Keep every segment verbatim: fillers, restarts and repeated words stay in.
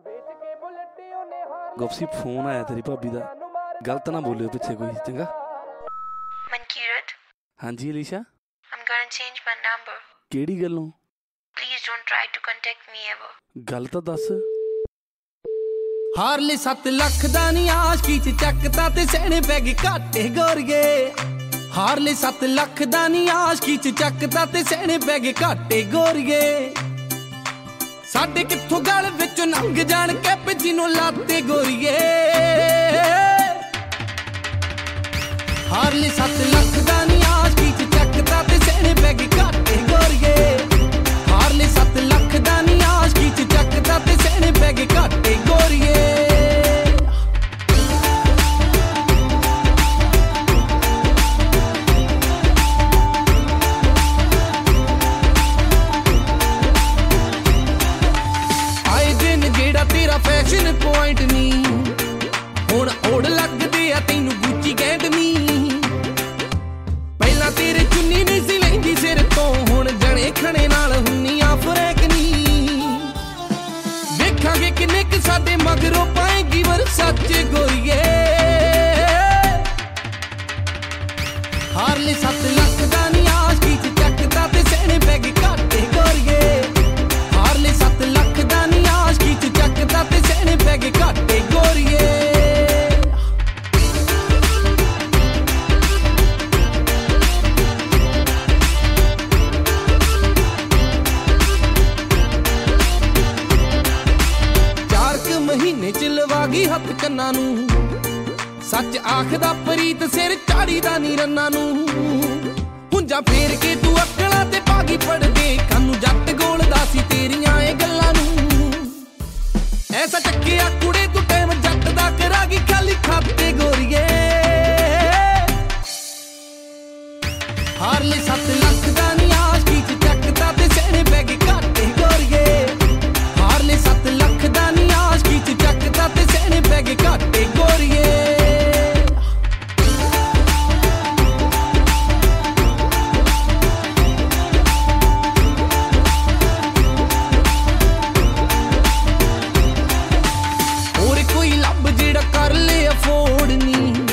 ਗੁਪਸੀ phone ਆਇਆ ਤੇਰੀ ਭਾਬੀ ਦਾ, ਗਲਤ ਨਾ ਬੋਲਿਓ ਪਿੱਛੇ ਕੋਈ, ਚੰਗਾ। ਮਨਕੀਰਤ। ਹਾਂਜੀ Alisha. I'm gonna change my number. ਕਿਹੜੀ ਗੱਲੋਂ? Please don't try to contact me ever. ਗੱਲ ਤਾਂ ਦੱਸ। ਹਾਰਲੇ ਸੱਤ ਲੱਖ ਦਾ ਨੀ ਆਸ਼ਕੀ ਚ ਚੱਕਤਾ ਤੇ ਸਹਿਣੇ ਪੈ ਗਏ ਘਾਟੇ ਗੋਰੀਏ। ਹਾਰਲੇ ਸੱਤ ਲੱਖ ਦਾ ਨੀ ਆਸ਼ਕੀ ਚ ਚੱਕਤਾ ਤੇ ਸਹਿਣੇ ਪੈ ਗਏ ਘਾਟੇ ਗੋਰੀਏ। ਸਾਡੇ ਕਿੱਥੋਂ ਗਲ ਵਿੱਚੋਂ ਲੰਘ ਜਾਣ ਕੈਪ ਜਿਹਨੂੰ ਲਾਤੇ ਗੋਰੀਏ। ਹਾਰਲੇ ਸੱਤ ਲੱਖ ਦਾ ਨੀ ਆਸ਼ਕੀ ਚ ਚੱਕਤਾ ਤੇ ਸਹਿਣੇ ਪੈ ਗਏ ਘਾਟੇ ਗੋਰੀਏ। ਹਾਰਲੇ ਸੱਤ ਲੱਖ ਦਾ ਨੀ ਆਸ਼ਕੀ ਚ ਚੱਕਤਾ ਤੇ ਸਹਿਣੇ ਪੈ ਗਏ ਘਾਟੇ ਗੋਰੀਏ। ਫੈਸ਼ਨ ਪੁਆਇੰਟ ਨੀ ਹੁਣ ਓੜ ਲੱਗਦੇ ਆ ਤੈਨੂੰ ਗੁੱਚੀ ਗੈਂਡ ਨੀ। ਪਹਿਲਾਂ ਤੇਰੇ ਚੁੰਨੀ ਨਹੀਂ ਸੀ ਲੈਂਦੀ ਸਿਰ ਤੋਂ, ਹੁਣ ਜਣੇ ਖਣੇ ਨਾਲ ਹੁੰਨੀਆਂ ਫਰੈਕ ਨੀ। ਵੇਖਾਂਗੇ ਕਿੰਨੇ ਕੁ ਸਾਡੇ ਮਗਰੋਂ ਪਾਏਗੀ ਵਰਸਾਚੇ ਗੋਰੀਏ। ਹਾਰਲੇ ਸੱਤ ਲੱਖ ਦਾ ਨੀ ਆਸ਼ਕੀ ਚ ਚੱਕਦਾ ਤੇ ਸਹਿਣੇ ਪੈ ਗਏ ਘਾਟੇ ਗੋਰੀਏ। ਹਾਰਲੇ ਸੱਤ ਲੱਖ ਦਾ ਨੀ ਆਸ਼ਕੀ ਚ ਚੱਕਦਾ ਤੇ ਸਹਿਣੇ ਪੈ ਗਏ ਘਾਟੇ ਗੋਰੀਏ। ਚਾਰ ਕੁ ਮਹੀਨੇ ਚ ਲਵਾ ਗਈ ਹੱਥ ਕੰਨਾਂ ਨੂੰ, ਸੱਚ ਆਖਦਾ ਪ੍ਰੀਤ ਸਿਰ ਚਾੜੀ ਦਾ ਨੀ ਰੰਨਾਂ ਨੂੰ। ਹੁੰਜਾ ਫੇਰ ਕੇ ਤੂੰ ਅਕਲਾਂ ਤੇ ਭਾਗੀ ਪੜਦੇ, ਕਾਨੂੰ ਜੱਟ ਗੋਲਦਾ ਸੀ ਤੇਰੀਆਂ ਇਹ ਗੱਲਾਂ ਨੂੰ। ਐਸਾ ਚੱਕਿਆ ਕੁੜੇ ਤੂੰ ਟਾਈਮ ਜੱਟ ਦਾ ਕਰਾਂਗੀ ਖਾਲੀ ਖਾਤੇ ਗੋਰੀਏ। ਹਾਰਲੇ ਸੱਤ ਲੱਖ ਦਾ ਨੀ ਆਸ਼ਕੀ ਚ ਚੱਕਦਾ ਤੇ ਸਹਿਣੇ ਪੈ ਗਏ ਘਾਟੇ ਗੋਰੀਏ। ਹਾਰਲੇ ਸੱਤ ਲੱਖ ਦਾ ਨੀ ਆਸ਼ਕੀ ਚ ਚੱਕਦਾ ਤੇ ਸਹਿਣੇ ਪੈ ਗਏ ਘਾਟੇ ਗੋਰੀਏ।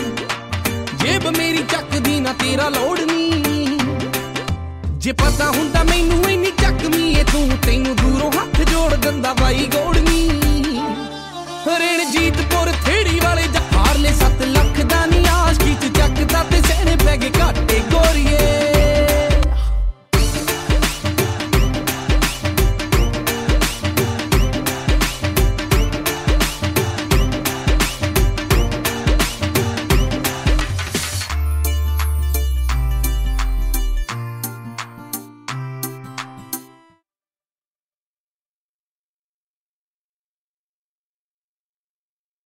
ਮੇਰੀ ਚੱਕਦੀ ਨਾ ਤੇਰਾ ਲੋੜ ਨੀ, ਜੇ ਪਤਾ ਹੁੰਦਾ